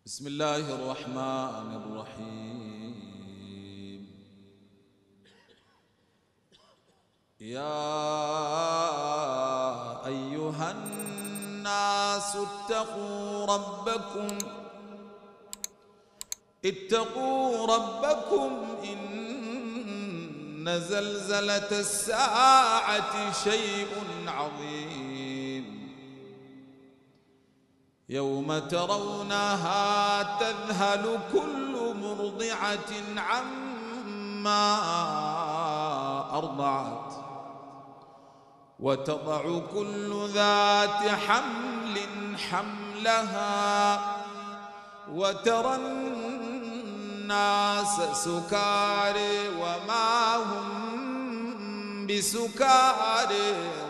بسم الله الرحمن الرحيم. يا أيها الناس اتقوا ربكم إن زلزلة الساعة شيء عظيم. يوم ترونها تذهل كل مرضعة عما أرضعت وتضع كل ذات حمل حملها وترى الناس سكارى وما هم بسكارى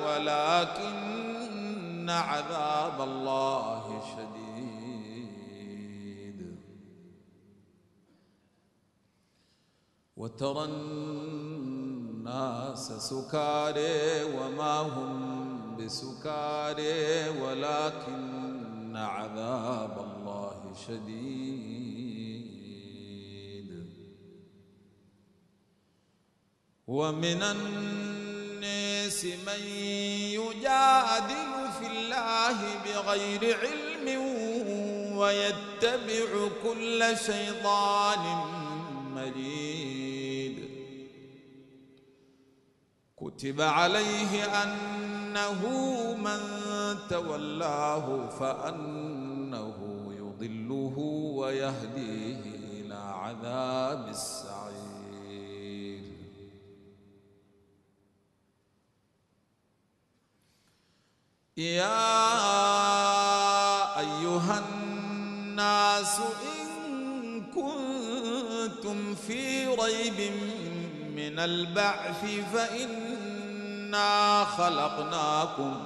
ولكن عذاب الله شديد. وترى الناس سكارى وما هم بسكارى ولكن عذاب الله شديد. ومن الناس من يجادل في الله بغير علم ويتبع كل شيطان مريد. كتب عليه أنه من تولاه فأنه يضله ويهديه إلى عذاب السعير. يا أيها الناس إن كنتم في ريب من البعث فإنا خلقناكم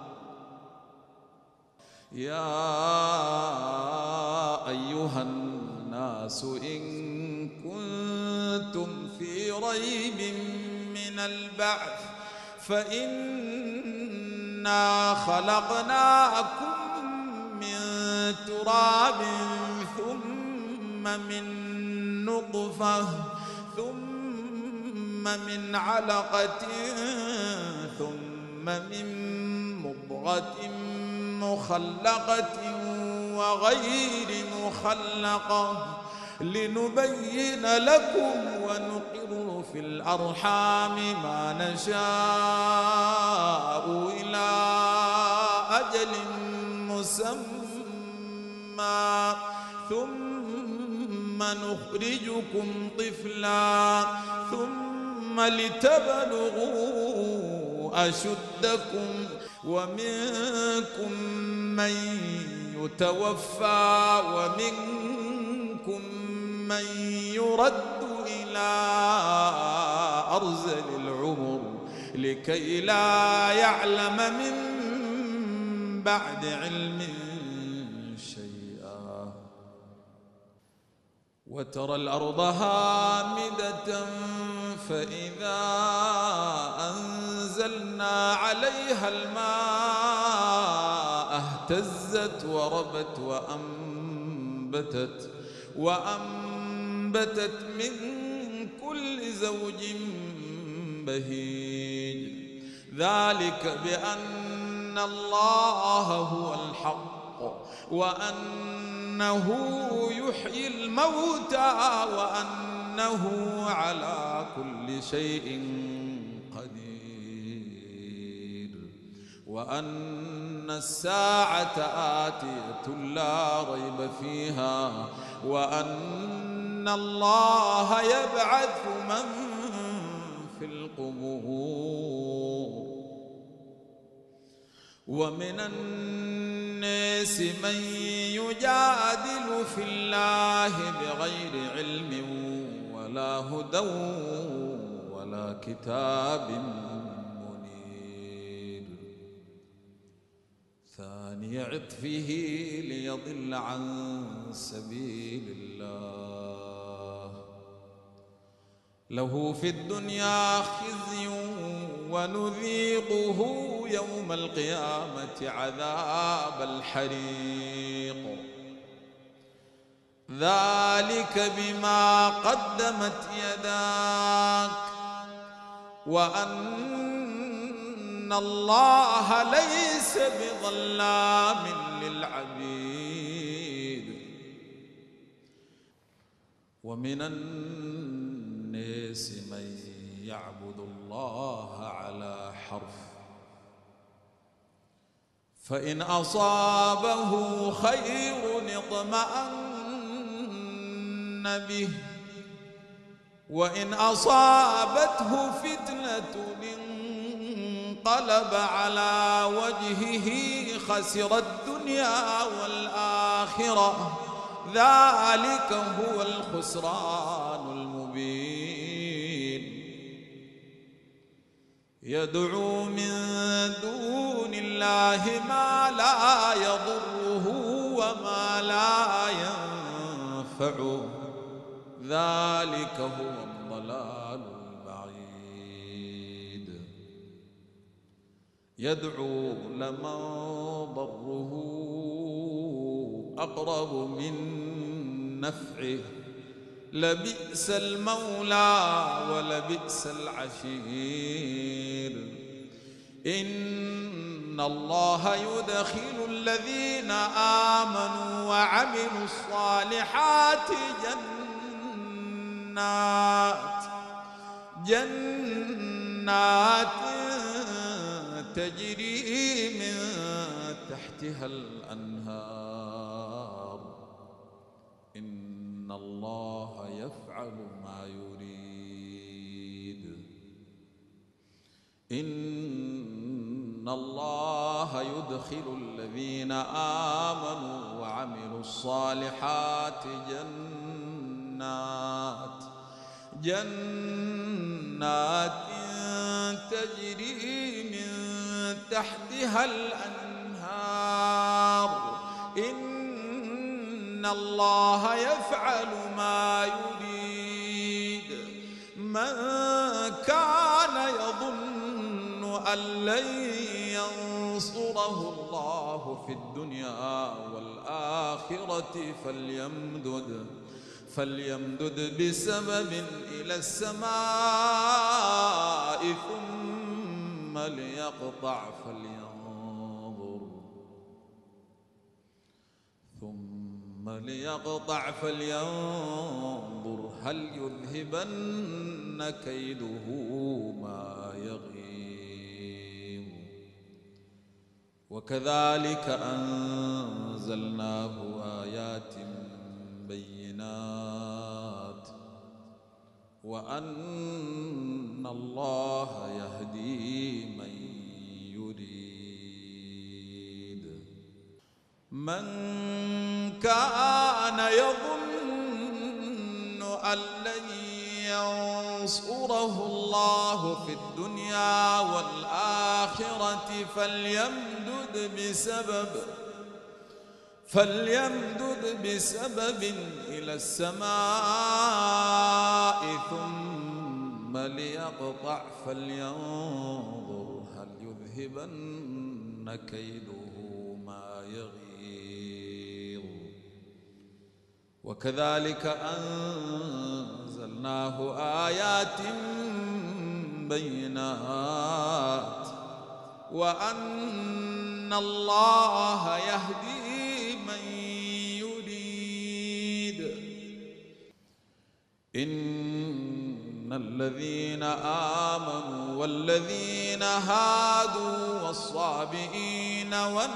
إن كنتم في ريب من البعث فإنا خلقناكم من تراب ثم من نطفة ثم من علقة ثم من مضغة مخلقة وغير مخلقة لنبين لكم ونقر في الأرحام ما نشاء إلى أجل مسمى ثم نخرجكم طفلا ثم لتبلغوا أشدكم ومنكم من يتوفى ومنكم من يرد إلى أرذل العمر لكي لا يعلم من بعد علم شيئا. وترى الأرض هامدة فإذا أنزلنا عليها الماء اهتزت وربت وأنبتت من كل زوج بهيج. ذلك بأن الله هو الحق وأنه يحيي الموتى وأنه على كل شيء قدير وأن الساعة آتية لا ريب فيها وأن الله يبعث من في القبور. ومن الناس من يجادل في الله بغير علم ولا هدى ولا كتاب منير. ثاني عطفه ليضل عن سبيل الله له في الدنيا خزي ونذيقه يوم القيامة عذاب الحريق. ذلك بما قدمت يداك وأن الله ليس بظلام للعبيد. ومن الناس من يعبد الله على حرف فإن أصابه خير اطمأن به وإن أصابته فتنة انقلب على وجهه خسر الدنيا والآخرة ذلك هو الخسران المبين. يدعو من دون الله ما لا يضره وما لا ينفعه ذلك هو الضلال البعيد. يدعو لمن ضره أقرب من نفعه لبئس المولى ولبئس العشير. إن الله يدخل الذين آمنوا وعملوا الصالحات جنات تجري من تحتها الأنهار. إن الله يفعل ما يريد. إن الله يدخل الذين آمنوا وعملوا الصالحات جنات تجري من تحتها الأنهار. إن الله يفعل ما يريد. من كان يظن أن لن ينصره الله في الدنيا والآخرة فليمدد بسبب إلى السماء ثم ليقطع فلينظر هل يذهبن كيده ما يغيظ. وكذلك أنزلناه آيات بينات وأن الله يهدي من يريد. من كان يظن أن لن ينصره الله في الدنيا والآخرة فليمدد بسبب إلى السماء ثم ليقطع فلينظر هل يذهبن كيده ما يغيظ. وكذلك أنزلناه آيات بينات وأن الله يهدي من يريد. إن الذين آمنوا والذين هادوا والصابئين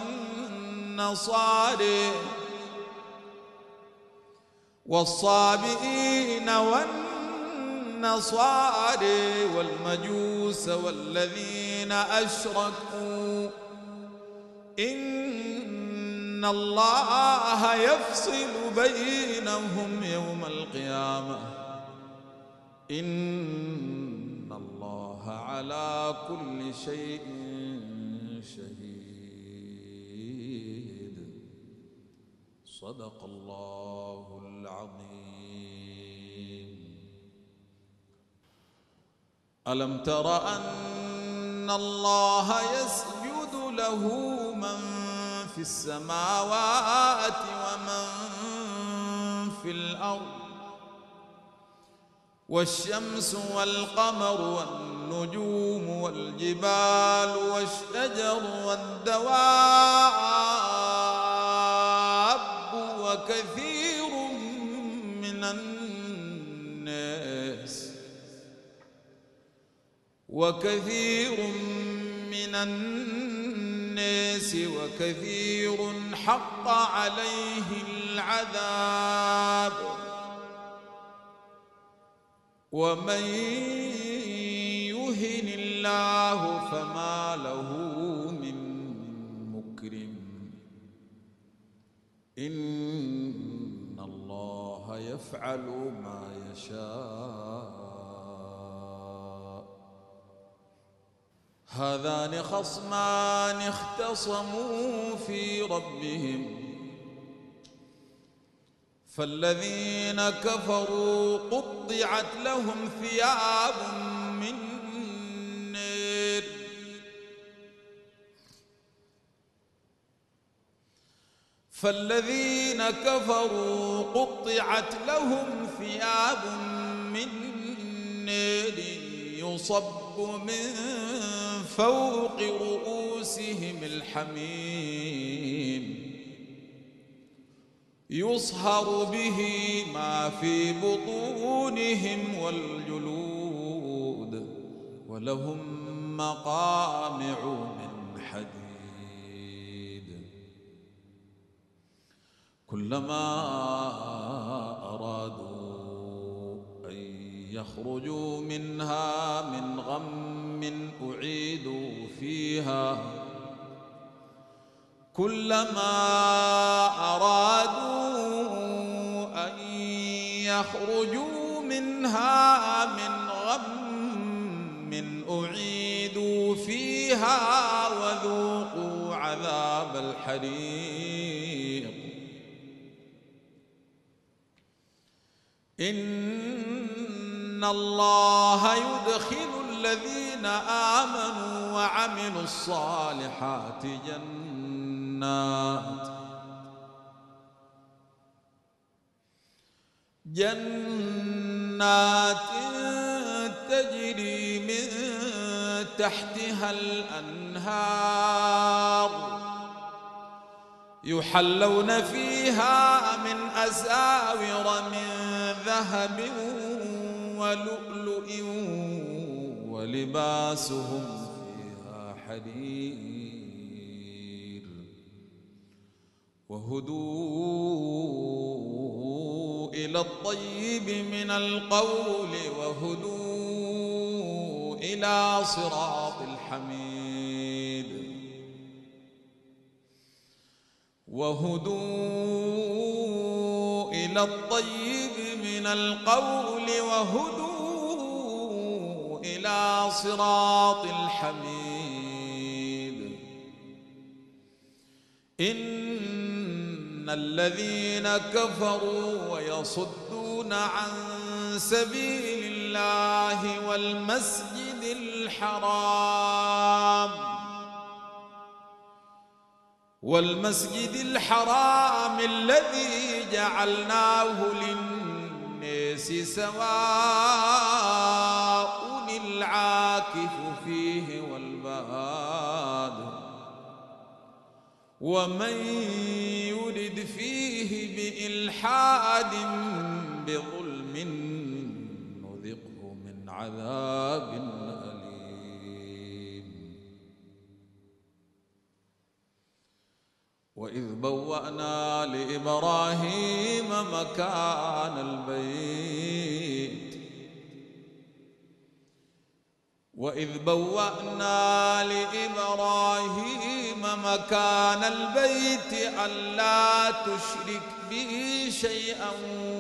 والنصارى والمجوس والذين أشركوا إن الله يفصل بينهم يوم القيامة. إن الله على كل شيء شهيد. صدق الله العظيم. ألم تر أن الله يسجد له من في السماوات ومن في الأرض والشمس والقمر والنجوم والجبال والشجر والدواب وكثير حق عليه العذاب ومن يهن الله فما له من مكرم إن الله يفعل ما يشاء. هذان خصمان اختصموا في ربهم فالذين كفروا قطعت لهم ثياب من نار فالذين كفروا قطعت لهم ثياب من نار يصب من فوق رؤوسهم الحميم يصهر به ما في بطونهم والجلود ولهم مقامع من حديد كلما أرادوا أن يخرجوا منها من غم أعيدوا فيها كلما أرادوا أن يخرجوا منها من غم أعيدوا فيها وذوقوا عذاب الحريق إن الله يدخل الذين آمنوا وعملوا الصالحات جنات تجري من تحتها الأنهار يحلون فيها من أساور من ذهب ولؤلؤ ولباسهم فيها حرير وهدوا إلى الطيب من القول وهدوا إلى صراط الحميد وهدوا إلى الطيب من القول وهدوا إلى صراط الحميد إن الذين كفروا ويصدون عن سبيل الله والمسجد الحرام الذي جعلناه للناس سواء العاكف فيه والباد ومن يرد فيه بإلحاد بظلم نذقه من عذاب أليم. وإذ بوأنا لإبراهيم مكان البيت ألا تشرك بي شيئا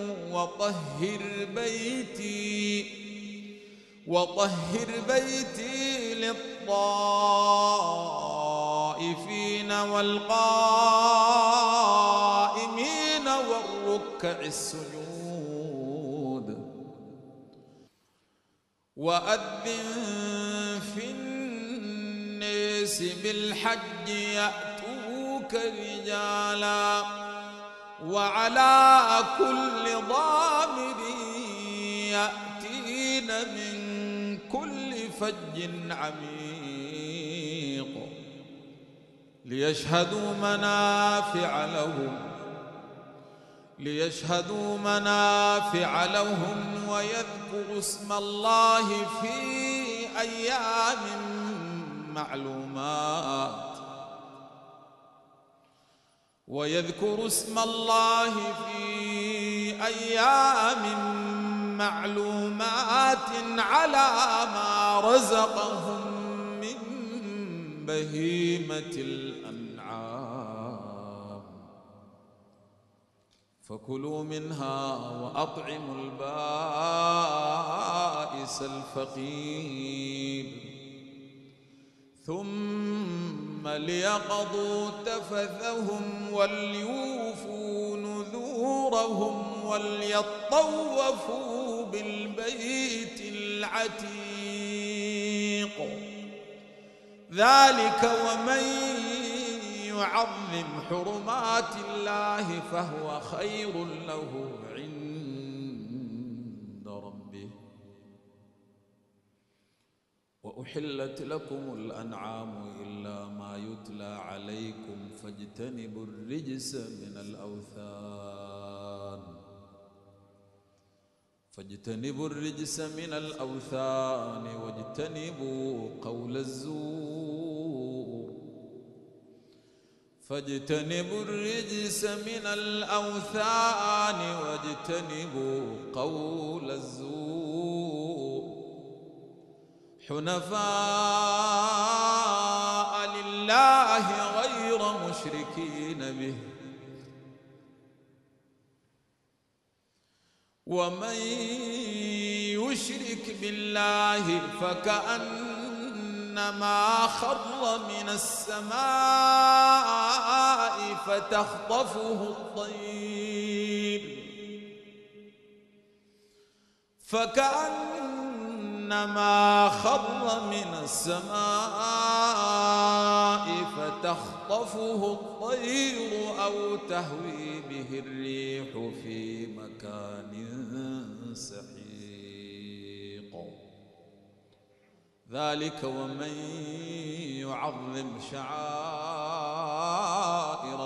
وطهر بيتي للطائفين والقائمين والركع السجود وأذن في الناس بالحج يأتوك رجالا وعلى كل ضامر يأتين من كل فج عميق ليشهدوا منافع لهم ويذكروا اسم الله في أيام معلومات على ما رزقهم من بهيمة الأنعام فكلوا منها وأطعموا البائس الفقير ثم ليقضوا تفثهم وليوفوا نذورهم وليطوفوا بالبيت العتيق ذلك ومن يعظم حرمات الله فهو خير له عند ربه وأحلت لكم الأنعام إلا ما يتلى عليكم فاجتنبوا الرجس من الأوثان واجتنبوا قول الزور حنفاء لله غير مشركين به ومن يشرك بالله فكأنما خر من السماء فتخطفه الطير أو تهوي به الريح في مكان سحيق ذلك ومن يعظم شعائر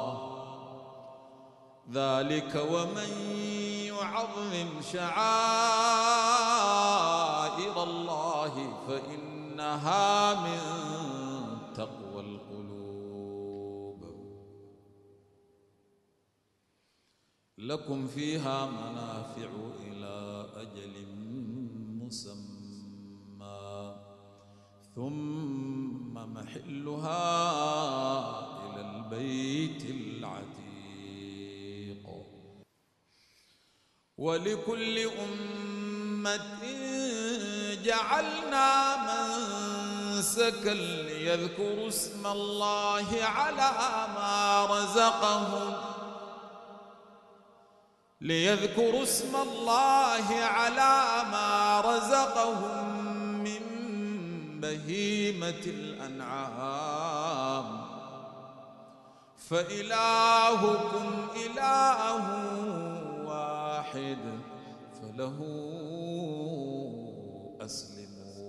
الله فإنها من تقوى القلوب لكم فيها منافع إلى أجل مسمى ثم محلها إلى البيت العتيق ولكل أمة جعلنا منسكا ليذكروا اسم الله على ما رزقهم من بهيمة الأنعام فإلهكم إله واحد فله أسلموا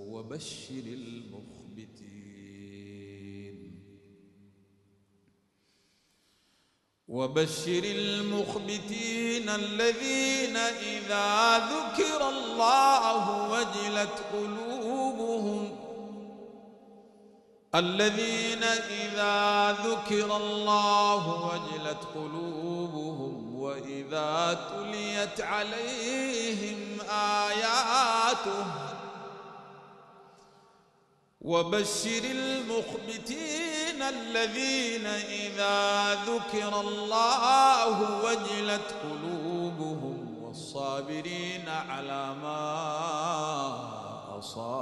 وبشر المخبتين الذين إذا ذكر الله وجلت قلوبهم وإذا تليت عليهم آياته وبشر المخبتين الذين إذا ذكر الله وجلت قلوبهم والصابرين على ما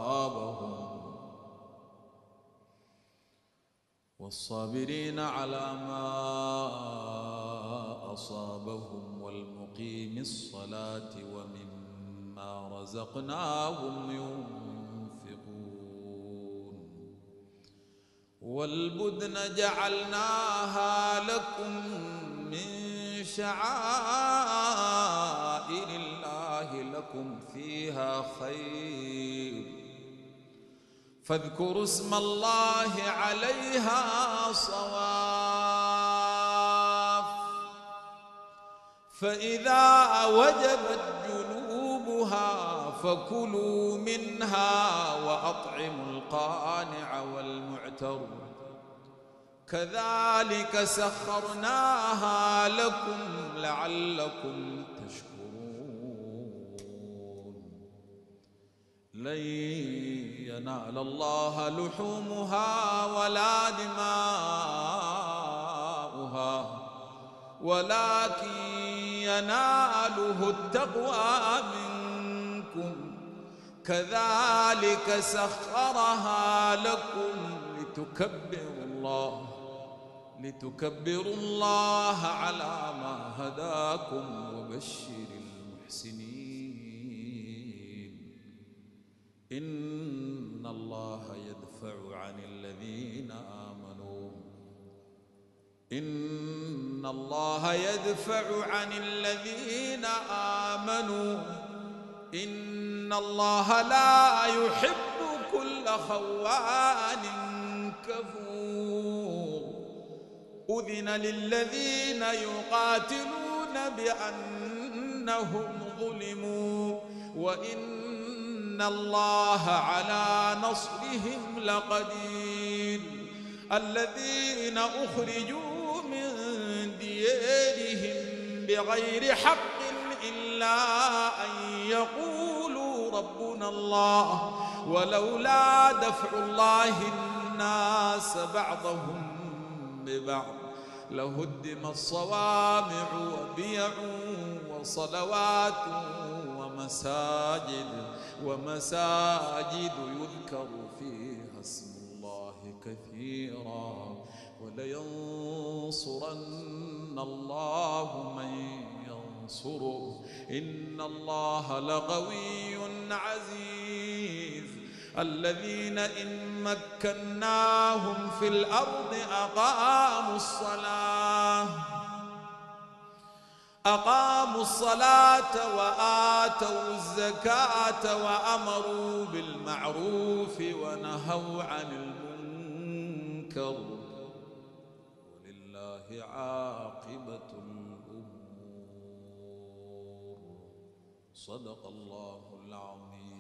أصابهم والمقيم الصلاة ومما رزقناهم ينفقون والبدن جعلناها لكم من شعائر الله لكم فيها خير فاذكروا اسم الله عليها صواف فإذا وجبت جنوبها فكلوا منها وأطعموا القانع والمعتر كذلك سخرناها لكم لعلكم تشكرون لن ينال الله لحومها ولا دماؤها ولكن يناله التقوى منكم كذلك سخرها لكم لتكبروا الله على ما هداكم وبشر المحسنين إن الله يدفع عن الذين آمنوا إن الله يدفع عن الذين آمنوا إن الله لا يحب كل خوان كفور أذن للذين يقاتلون بأنهم ظلموا وإن الله على نصرهم لقدير الذين أخرجوا من ديارهم بغير حق إلا أن يقولوا ربنا الله ولولا دفع الله الناس بعضهم ببعض لهدمت صوامع وبيع وصلوات ومساجد يذكر فيها اسم الله كثيرا ولينصرن الله من ينصره إن الله لقوي عزيز الذين إن مكناهم في الأرض أقاموا الصلاة وآتوا الزكاة وأمروا بالمعروف ونهوا عن المنكر ولله عاقبة الأمور صدق الله العظيم.